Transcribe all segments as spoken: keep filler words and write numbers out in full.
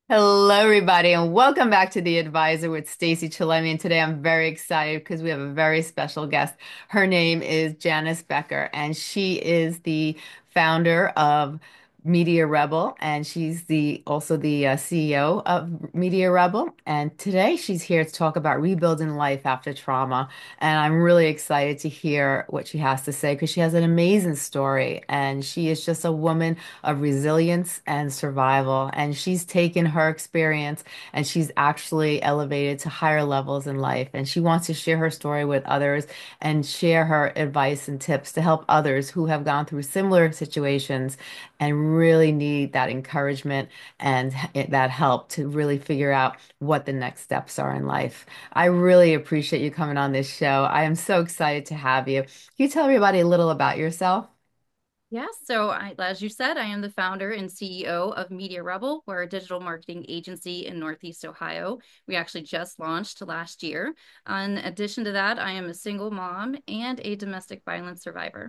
Hello, everybody, and welcome back to The Advisor with Stacey Chillemi. And today I'm very excited because we have a very special guest. Her name is Janice Becker, and she is the founder of Media Rebel, and she's the also the uh, C E O of Media Rebel. And today she's here to talk about rebuilding life after trauma. And I'm really excited to hear what she has to say because she has an amazing story, and she is just a woman of resilience and survival. And she's taken her experience and she's actually elevated to higher levels in life. And she wants to share her story with others and share her advice and tips to help others who have gone through similar situations and really need that encouragement and that help to really figure out what the next steps are in life. I really appreciate you coming on this show. I am so excited to have you. Can you tell everybody a little about yourself? Yeah, so I, as you said, I am the founder and C E O of Media Rebel. We're a digital marketing agency in Northeast Ohio. We actually just launched last year. In addition to that, I am a single mom and a domestic violence survivor.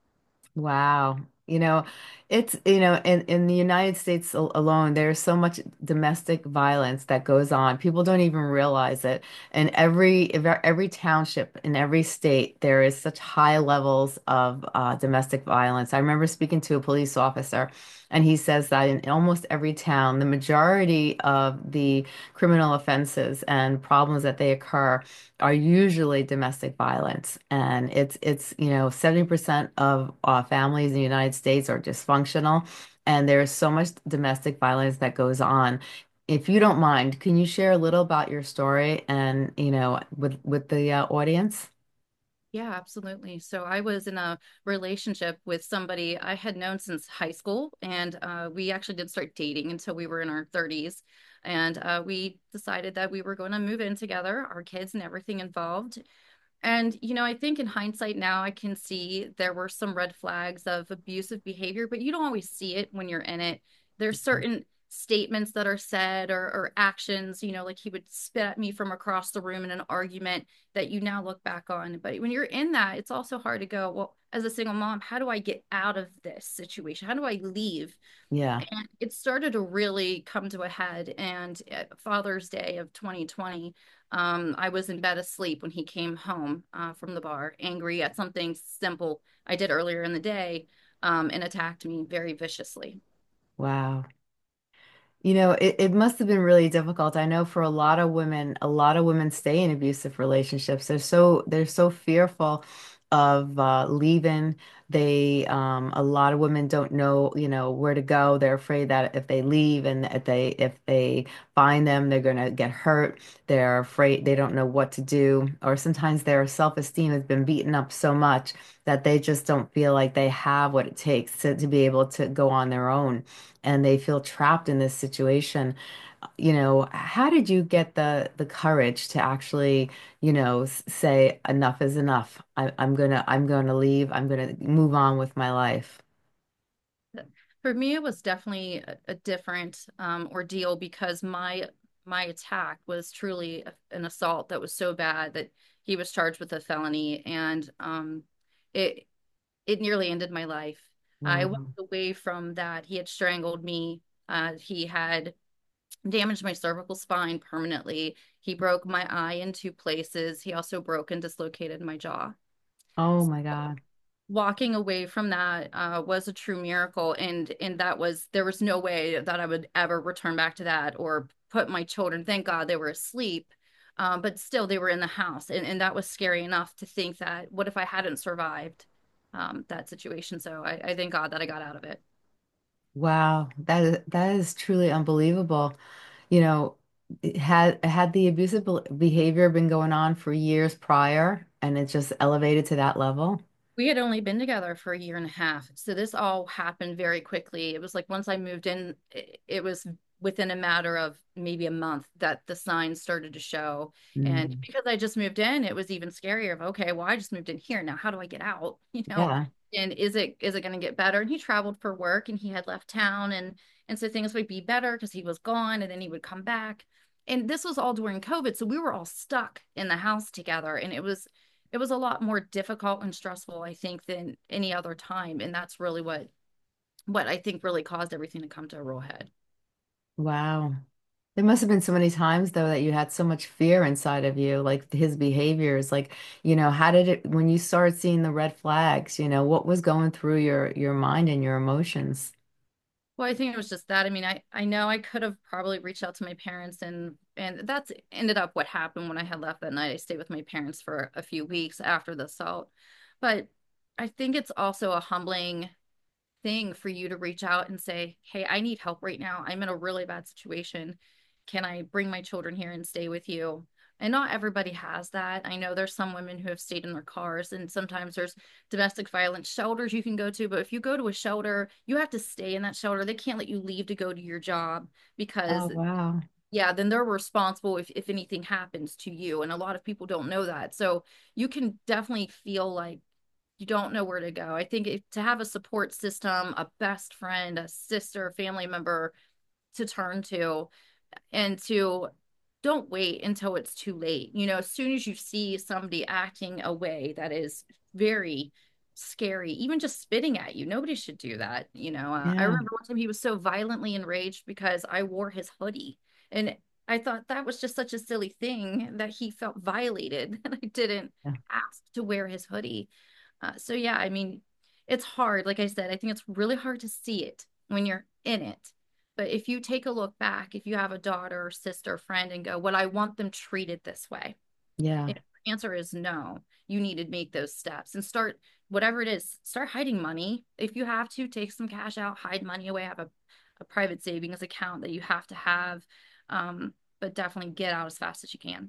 Wow. You know, it's, you know, in, in the United States al- alone, there's so much domestic violence that goes on. People don't even realize it. And every ev- every township in every state, there is such high levels of uh, domestic violence. I remember speaking to a police officer, and he says that in almost every town, the majority of the criminal offenses and problems that they occur are usually domestic violence. And it's it's you know seventy percent of uh, families in the United States are dysfunctional, and there's so much domestic violence that goes on. If you don't mind, can you share a little about your story and you know with with the uh, audience? Yeah, absolutely. So I was in a relationship with somebody I had known since high school, and uh, we actually didn't start dating until we were in our thirties. And uh, we decided that we were going to move in together, our kids and everything involved. And, you know, I think in hindsight now, I can see there were some red flags of abusive behavior, but you don't always see it when you're in it. There's certain statements that are said or, or actions, you know, like he would spit at me from across the room in an argument that you now look back on. But when you're in that, it's also hard to go, well, as a single mom, how do I get out of this situation? How do I leave? Yeah. And it started to really come to a head. And at Father's Day of twenty twenty, um, I was in bed asleep when he came home uh, from the bar, angry at something simple I did earlier in the day, um, and attacked me very viciously. Wow. You know, it, it must have been really difficult. I know for a lot of women, a lot of women stay in abusive relationships. They're so they're so fearful of uh, leaving. They um, a lot of women don't know, you know, where to go. They're afraid that if they leave and if they if they find them, they're gonna get hurt. They're afraid they don't know what to do. Or sometimes their self-esteem has been beaten up so much that they just don't feel like they have what it takes to, to be able to go on their own and they feel trapped in this situation. You know, how did you get the the courage to actually, you know, s- say enough is enough. I, I'm gonna I'm gonna leave. I'm gonna move on with my life. For me, it was definitely a, a different um, ordeal because my my attack was truly a- an assault that was so bad that he was charged with a felony, and um, it it nearly ended my life. I Wow. walked away from that. He had strangled me. Uh, he had damaged my cervical spine permanently. He broke my eye in two places. He also broke and dislocated my jaw. Oh my God. Walking away from that uh, was a true miracle, and and that was there was no way that I would ever return back to that or put my children. Thank God they were asleep, um, but still they were in the house, and and that was scary enough to think that what if I hadn't survived um, that situation? So I, I thank God that I got out of it. Wow. That is that is truly unbelievable. You know, it had had the abusive be- behavior been going on for years prior and it just elevated to that level? We had only been together for a year and a half. So this all happened very quickly. It was like once I moved in, it, it was within a matter of maybe a month that the signs started to show. And Mm. because I just moved in, it was even scarier of, okay, well, I just moved in here. Now, how do I get out? You know, Yeah. and is it is it going to get better? And he traveled for work and he had left town and and so things would be better because he was gone and then he would come back. And this was all during COVID. So we were all stuck in the house together. And it was it was a lot more difficult and stressful, I think, than any other time. And that's really what what I think really caused everything to come to a real head. Wow. There must have been so many times though that you had so much fear inside of you, like his behaviors, like, you know, how did it when you started seeing the red flags, you know, what was going through your your mind and your emotions? Well, I think it was just that. I mean, I I know I could have probably reached out to my parents, and and that's ended up what happened when I had left that night. I stayed with my parents for a few weeks after the assault. But I think it's also a humbling thing for you to reach out and say, "Hey, I need help right now. I'm in a really bad situation. Can I bring my children here and stay with you?" And not everybody has that. I know there's some women who have stayed in their cars, and sometimes there's domestic violence shelters you can go to. But if you go to a shelter, you have to stay in that shelter. They can't let you leave to go to your job Oh, because, wow. yeah, then they're responsible if, if anything happens to you. And a lot of people don't know that. So you can definitely feel like you don't know where to go. I think if, to have a support system, a best friend, a sister, family member to turn to, and to don't wait until it's too late. You know, as soon as you see somebody acting a way that is very scary, even just spitting at you, nobody should do that. You know, uh, I Yeah. remember one time he was so violently enraged because I wore his hoodie. And I thought that was just such a silly thing that he felt violated and I didn't Yeah. ask to wear his hoodie. Uh, so yeah, I mean, it's hard. Like I said, I think it's really hard to see it when you're in it. But if you take a look back, if you have a daughter or sister, friend, and go, "Would I want them treated this way?" Yeah. If the answer is no, you need to make those steps and start whatever it is, start hiding money. If you have to, take some cash out, hide money away, have a, a private savings account that you have to have. Um, but definitely get out as fast as you can.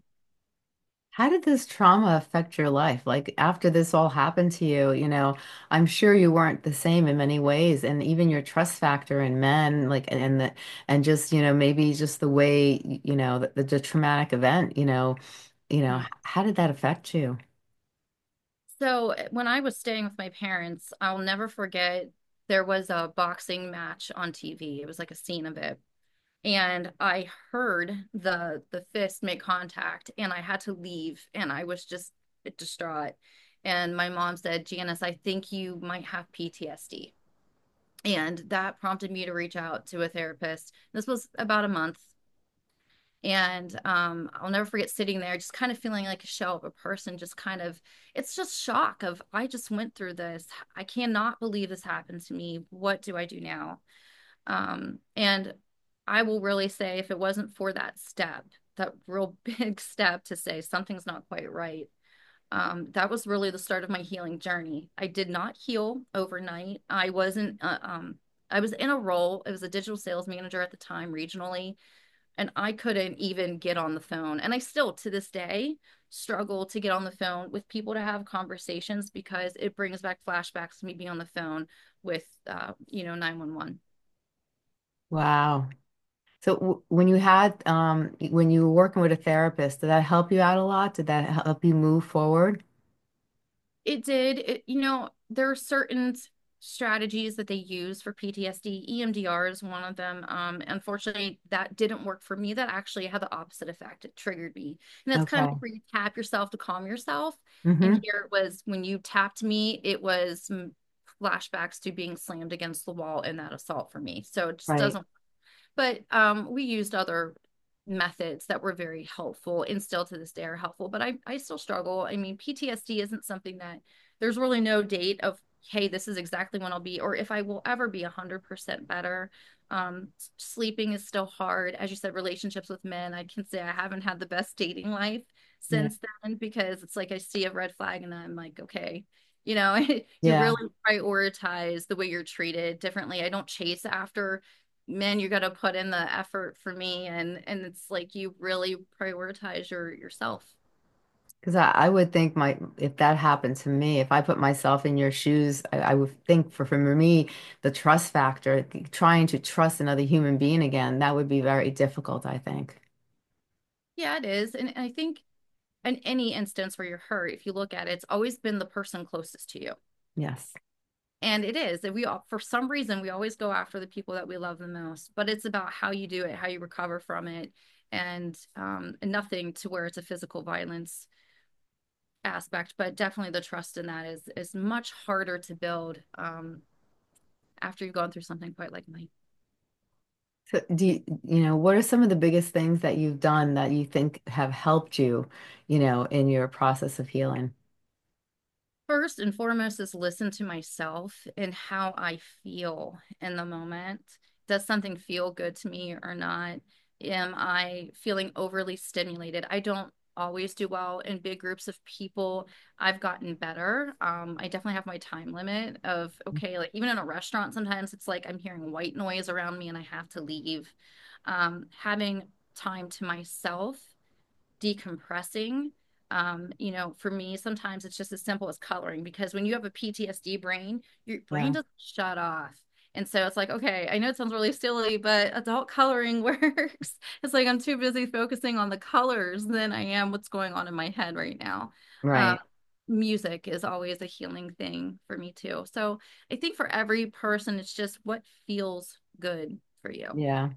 How did this trauma affect your life? Like after this all happened to you, you know, I'm sure you weren't the same in many ways, and even your trust factor in men, like and the and just, you know, maybe just the way, you know, the, the traumatic event, you know, you know, Mhm. how did that affect you? So eh, when I was staying with my parents, I'll never forget there was a boxing match on T V. It was like a scene of it. And I heard the the fist make contact and I had to leave and I was just distraught. And my mom said, "Janice, I think you might have P T S D." And that prompted me to reach out to a therapist. This was about a month. And um, I'll never forget sitting there, just kind of feeling like a shell of a person, just kind of, it's just shock of, I just went through this. I cannot believe this happened to me. What do I do now? Um, and I will really say, if it wasn't for that step, that real big step to say something's not quite right, um, that was really the start of my healing journey. I did not heal overnight. I wasn't, uh, um, I was in a role. It was a digital sales manager at the time, regionally, and I couldn't even get on the phone. And I still, to this day, struggle to get on the phone with people to have conversations because it brings back flashbacks to me being on the phone with, uh, you know, nine one one. Wow. So w when you had um when you were working with a therapist, did that help you out a lot? Did that help you move forward? It did. It, you know, there are certain strategies that they use for P T S D. E M D R is one of them. Um, unfortunately, that didn't work for me. That actually had the opposite effect. It triggered me. And that's kind of Okay. like where you tap yourself to calm yourself. And Mm-hmm. here it was when you tapped me, it was mm, flashbacks to being slammed against the wall in that assault for me. So it just Right. doesn't, but um, we used other methods that were very helpful and still to this day are helpful. But I, I still struggle. I mean, P T S D isn't something that there's really no date of, hey, this is exactly when I'll be, or if I will ever be one hundred percent better. Um, sleeping is still hard. As you said, relationships with men, I can say I haven't had the best dating life Yeah. since then because it's like I see a red flag and I'm like, okay, you know, you Yeah. really prioritize the way you're treated differently. I don't chase after man, you got to put in the effort for me, and and it's like you really prioritize your yourself. Because I, I would think my if that happened to me, if I put myself in your shoes, I, I would think for for me, the trust factor, trying to trust another human being again, that would be very difficult, I think. Yeah, it is, and I think in any instance where you're hurt, if you look at it, it's always been the person closest to you, Yes. and it is. And we all, for some reason, we always go after the people that we love the most, but it's about how you do it, how you recover from it, and um, and nothing to where it's a physical violence aspect, but definitely the trust in that is is much harder to build um, after you've gone through something quite like mine. So do you, you know, what are some of the biggest things that you've done that you think have helped you, you know, in your process of healing? First and foremost is listen to myself and how I feel in the moment. Does something feel good to me or not? Am I feeling overly stimulated? I don't always do well in big groups of people. I've gotten better. Um, I definitely have my time limit of, okay, like even in a restaurant, sometimes it's like I'm hearing white noise around me and I have to leave. Um, having time to myself, decompressing. Um, you know, for me, sometimes it's just as simple as coloring because when you have a P T S D brain, your brain Yeah, doesn't shut off. And so it's like, okay, I know it sounds really silly, but adult coloring works. It's like I'm too busy focusing on the colors than I am what's going on in my head right now. Um, right. music is always a healing thing for me too. So I think for every person, it's just what feels good for you. Yeah.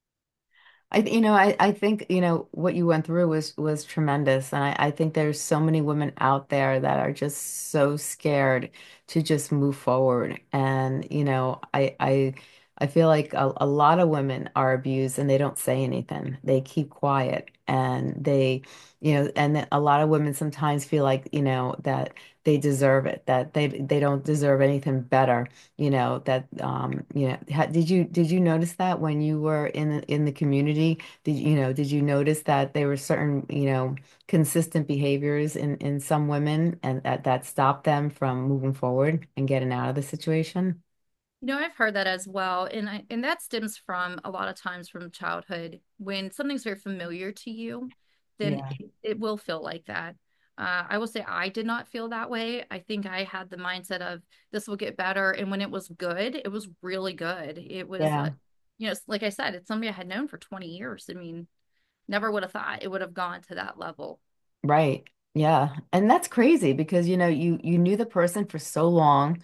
I, you know, I, I think, you know, what you went through was was tremendous. And I, I think there's so many women out there that are just so scared to just move forward. And, you know, I I I feel like a, a lot of women are abused and they don't say anything. They keep quiet and they, you know, and then a lot of women sometimes feel like, you know, that they deserve it, that they they don't deserve anything better, you know, that um, you know, ha, did you did you notice that when you were in the in the community? Did you know, did you notice that there were certain, you know, consistent behaviors in in some women and that that stopped them from moving forward and getting out of the situation? You know, I've heard that as well. And I, and that stems from a lot of times from childhood. When something's very familiar to you, then Yeah. it, it will feel like that. Uh, I will say I did not feel that way. I think I had the mindset of this will get better. And when it was good, it was really good. It was, uh, Yeah. you know, like I said, it's somebody I had known for twenty years. I mean, never would have thought it would have gone to that level. Right. Yeah. And that's crazy because you know you you knew the person for so long.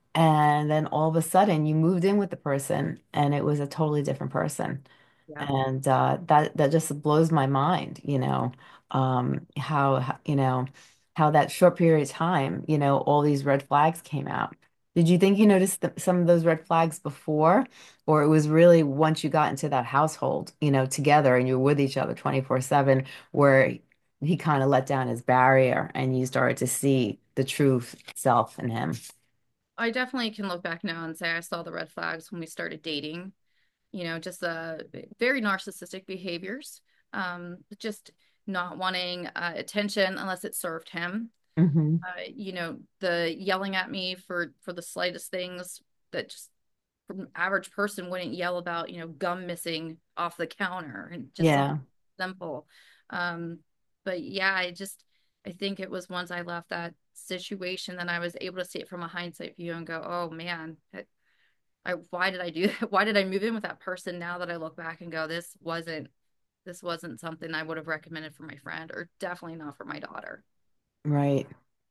And then all of a sudden you moved in with the person and it was a totally different person. Yeah. And uh, that that just blows my mind, you know, um, how, how, you know, how that short period of time, you know, all these red flags came out. Did you think you noticed th some of those red flags before, or it was really once you got into that household, you know, together and you were with each other twenty-four seven, where he kind of let down his barrier and you started to see the true self in him? I definitely can look back now and say I saw the red flags when we started dating. You know, just uh, very narcissistic behaviors, um, just not wanting uh, attention unless it served him. Hmm. Uh, you know, the yelling at me for for the slightest things that just from average person wouldn't yell about, you know, gum missing off the counter and just something Yeah, simple. Um, but yeah, I just I think it was once I left that situation that I was able to see it from a hindsight view and go, oh man, I why did I do that? Why did I move in with that person now that I look back and go, this wasn't this wasn't something I would have recommended for my friend or definitely not for my daughter. right.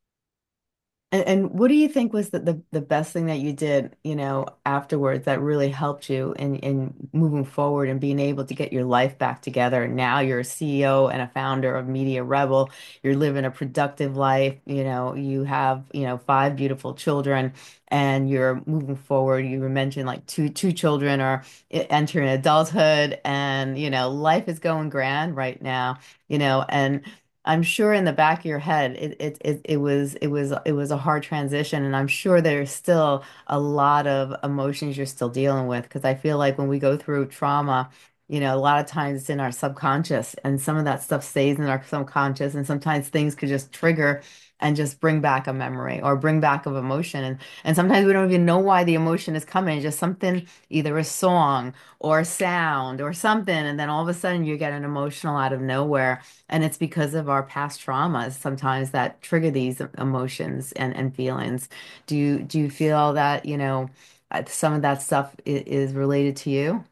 And, and what do you think was the, the, the best thing that you did, you know, afterwards that really helped you in, in moving forward and being able to get your life back together? Now you're a C E O and a founder of Media Rebel. You're living a productive life. You know, you have, you know, five beautiful children and you're moving forward. You mentioned like two two children are e- entering adulthood and, you know, life is going grand right now, you know, and I'm sure in the back of your head it, it it it was it was it was a hard transition and I'm sure there's still a lot of emotions you're still dealing with because I feel like when we go through trauma, you know, a lot of times it's in our subconscious and some of that stuff stays in our subconscious and sometimes things could just trigger and just bring back a memory or bring back of emotion and and sometimes we don't even know why the emotion is coming. It's just something, either a song or a sound or something, and then all of a sudden you get an emotional out of nowhere. And it's because of our past traumas sometimes that trigger these emotions and, and feelings. Do you do you feel that, you know, uh, some of that stuff is, is related to you?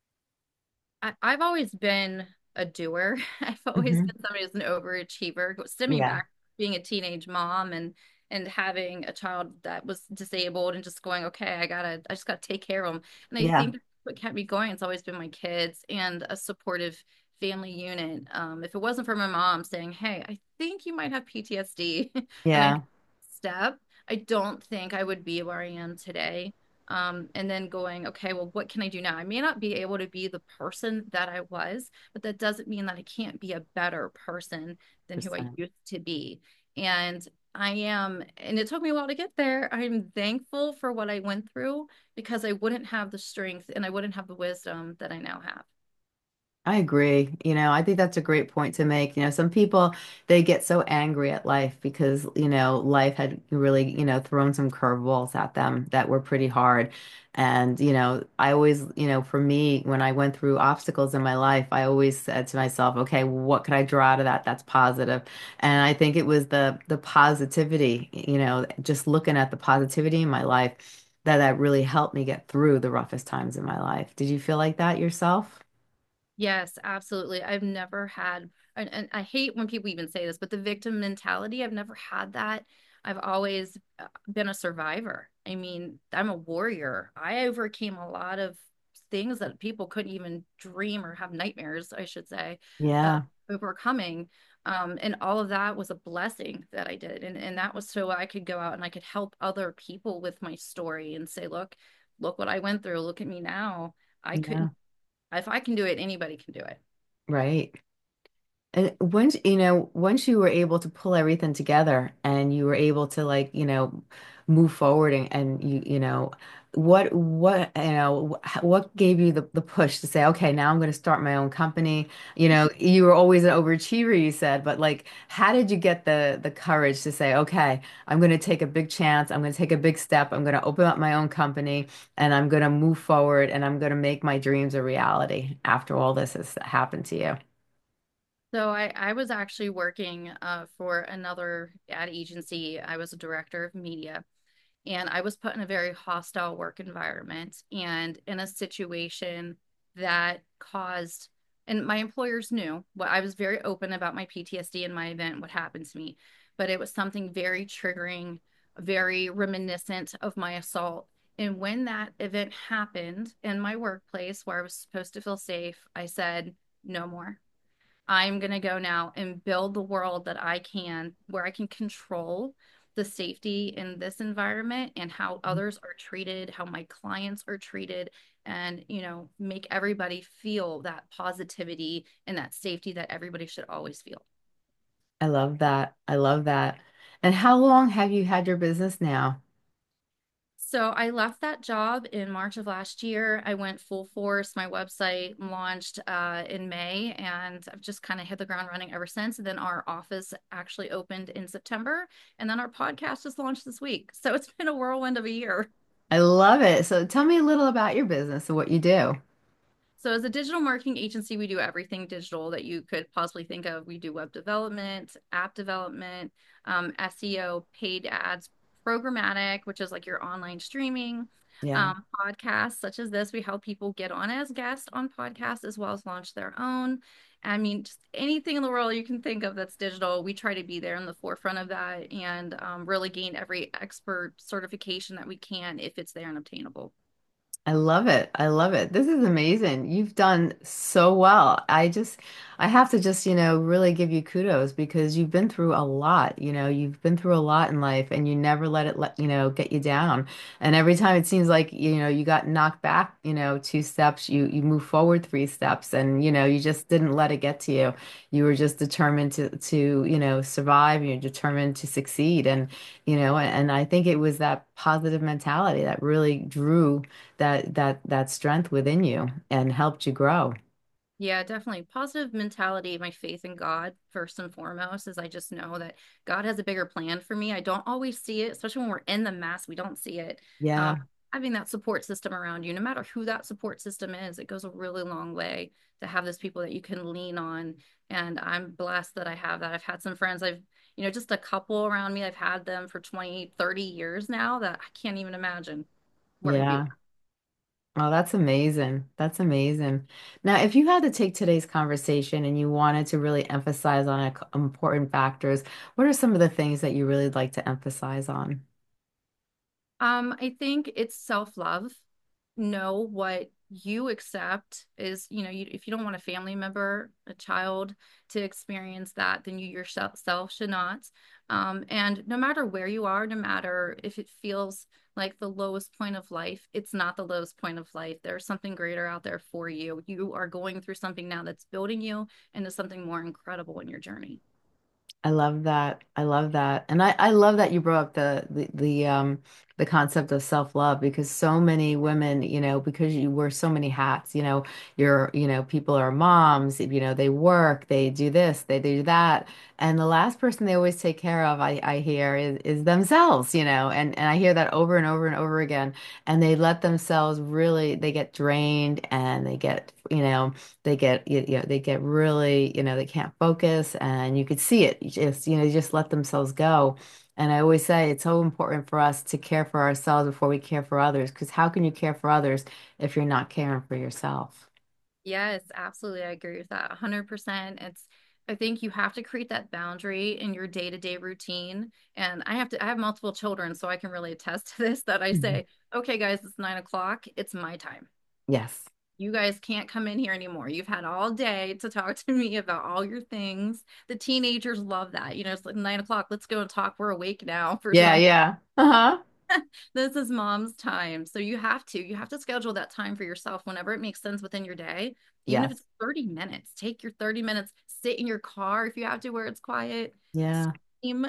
I, I've always been a doer. I've always Hmm. been somebody who's an overachiever, stemming Yeah. back being a teenage mom and and having a child that was disabled and just going, okay, I gotta, I just gotta take care of them. And I Yeah. think that's what kept me going. It's always been my kids and a supportive family unit. Um, if it wasn't for my mom saying, hey, I think you might have P T S D, and I Yeah. step, I don't think I would be where I am today. Um, and then going, okay, well, what can I do now? I may not be able to be the person that I was, but that doesn't mean that I can't be a better person than who I Percent. used to be. And I am, and it took me a while to get there. I'm thankful for what I went through because I wouldn't have the strength and I wouldn't have the wisdom that I now have. I agree. You know, I think that's a great point to make. You know, some people they get so angry at life because, you know, life had really, you know, thrown some curveballs at them that were pretty hard. And, you know, I always, you know, for me, when I went through obstacles in my life, I always said to myself, okay, what could I draw out of that that's positive? And I think it was the the positivity, you know, just looking at the positivity in my life that that really helped me get through the roughest times in my life. Did you feel like that yourself? Yes, absolutely. I've never had, and, and I hate when people even say this, but the victim mentality, I've never had that. I've always uh, been a survivor. I mean, I'm a warrior. I overcame a lot of things that people couldn't even dream or have nightmares, I should say, uh, Yeah. overcoming. Um, and all of that was a blessing that I did. And, and that was so I could go out and I could help other people with my story and say, look, look what I went through. Look at me now. I Yeah. couldn't if I can do it, anybody can do it. Right. And once, you know, once you were able to pull everything together and you were able to like, you know, move forward and, and you, you know, what, what, you know, wh- what gave you the, the push to say, okay, now I'm going to start my own company? You know, you were always an overachiever, you said, but like, how did you get the, the courage to say, okay, I'm going to take a big chance. I'm going to take a big step. I'm going to open up my own company and I'm going to move forward and I'm going to make my dreams a reality after all this has happened to you. So I, I was actually working uh, for another ad agency. I was a director of media, and I was put in a very hostile work environment and in a situation that caused, and my employers knew. Well, I was very open about my P T S D and my event, what happened to me, but it was something very triggering, very reminiscent of my assault. And when that event happened in my workplace where I was supposed to feel safe, I said, no more. I'm going to go now and build the world that I can, where I can control the safety in this environment and how others are treated, how my clients are treated, and, you know, make everybody feel that positivity and that safety that everybody should always feel. I love that. I love that. And how long have you had your business now? So I left that job in March of last year. I went full force. My website launched uh, in May, and I've just kind of hit the ground running ever since. And then our office actually opened in September, and then our podcast just launched this week. So it's been a whirlwind of a year. I love it. So tell me a little about your business and what you do. So, as a digital marketing agency, we do everything digital that you could possibly think of. We do web development, app development, um, S E O, paid ads, programmatic, which is like your online streaming, Yeah, um, podcasts such as this. We help people get on as guests on podcasts as well as launch their own. I mean, just anything in the world you can think of that's digital, we try to be there in the forefront of that and um, really gain every expert certification that we can if it's there and obtainable. I love it. I love it. This is amazing. You've done so well. I just, I have to just, you know, really give you kudos because you've been through a lot. You know, you've been through a lot in life and you never let it let, you know, get you down. And every time it seems like, you know, you got knocked back, you know, two steps, you you move forward three steps and, you know, you just didn't let it get to you. You were just determined to to, you know, survive. You're determined to succeed. And, you know, and I think it was that positive mentality that really drew that that that strength within you and helped you grow. Yeah, definitely. Positive mentality, my faith in God, first and foremost, is I just know that God has a bigger plan for me. I don't always see it, especially when we're in the mess, we don't see it. Uh, Yeah, Having that support system around you, no matter who that support system is, it goes a really long way to have those people that you can lean on. And I'm blessed that I have that. I've had some friends, I've, you know, just a couple around me. I've had them for twenty, thirty years now that I can't even imagine where I'd be yeah. without. Oh, that's amazing. That's amazing. Now, if you had to take today's conversation and you wanted to really emphasize on a, important factors, what are some of the things that you really like to emphasize on? Um, I think it's self-love. Know what you accept is, you know, you, if you don't want a family member, a child to experience that, then you yourself self should not. Um, and no matter where you are, no matter if it feels like the lowest point of life. It's not the lowest point of life. There's something greater out there for you. You are going through something now that's building you into something more incredible in your journey. I love that. I love that. And I, I love that you brought up the the, the um the concept of self-love because so many women, you know, because you wear so many hats, you know, you're, you know, people are moms, you know, they work, they do this, they do that. And the last person they always take care of, I, I hear, is, is themselves, you know, and, and I hear that over and over and over again. And they let themselves really, they get drained and they get, you know, they get you you know they get really you know they can't focus and you could see it. You just you know you just let themselves go. And I always say it's so important for us to care for ourselves before we care for others, because how can you care for others if you're not caring for yourself? Yes, absolutely. I agree with that one hundred percent. It's, I think you have to create that boundary in your day-to-day routine. And I have to, I have multiple children, so I can really attest to this that I Mhm. say, okay, guys, it's nine o'clock. It's my time. Yes. You guys can't come in here anymore. You've had all day to talk to me about all your things. The teenagers love that. You know, it's like nine o'clock. Let's go and talk. We're awake now for Yeah, some. yeah. Uh-huh. This is mom's time. So you have to, you have to schedule that time for yourself whenever it makes sense within your day. Even if Yes. it's thirty minutes, take your thirty minutes, sit in your car if you have to where it's quiet, Yeah. scream.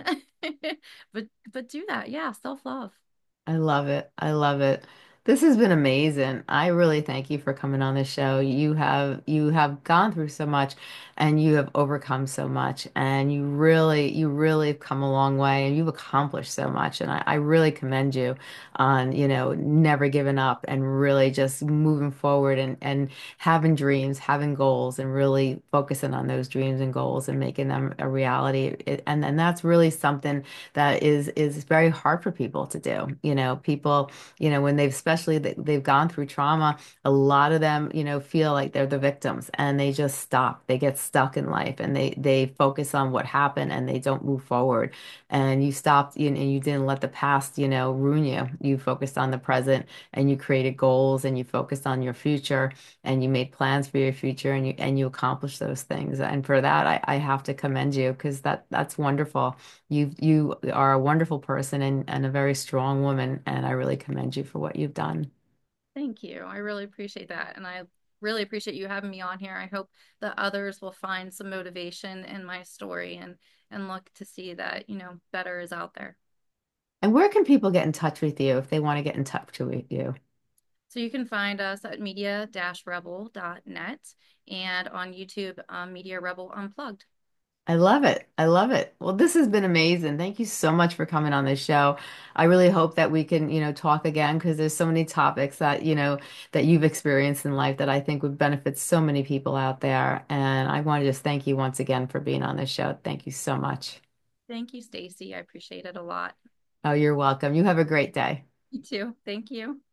but but do that. Yeah, self-love. I love it. I love it. This has been amazing. I really thank you for coming on the show. You have you have gone through so much and you have overcome so much and you really you really have come a long way and you've accomplished so much. And I, I really commend you on, you know, never giving up and really just moving forward and, and having dreams, having goals and really focusing on those dreams and goals and making them a reality. It, and and that's really something that is is very hard for people to do. You know, people, you know, when they've especially they- they've gone through trauma, a lot of them, you know, feel like they're the victims and they just stop. They get stuck in life and they they focus on what happened and they don't move forward. And you stopped you, and you didn't let the past, you know, ruin you. You focused on the present and you created goals and you focused on your future and you made plans for your future and you and you accomplished those things. And for that, I, I have to commend you because that that's wonderful. You you are a wonderful person and, and a very strong woman, and I really commend you for what you've done. Thank you. I really appreciate that. And I really appreciate you having me on here. I hope that others will find some motivation in my story and and look to see that, you know, better is out there. And where can people get in touch with you if they want to get in touch with you? So you can find us at media rebel dot net and on YouTube, um, Media Rebel Unplugged. I love it. I love it. Well, this has been amazing. Thank you so much for coming on this show. I really hope that we can, you know, talk again because there's so many topics that, you know, that you've experienced in life that I think would benefit so many people out there. And I want to just thank you once again for being on this show. Thank you so much. Thank you, Stacy. I appreciate it a lot. Oh, you're welcome. You have a great day. You too. Thank you.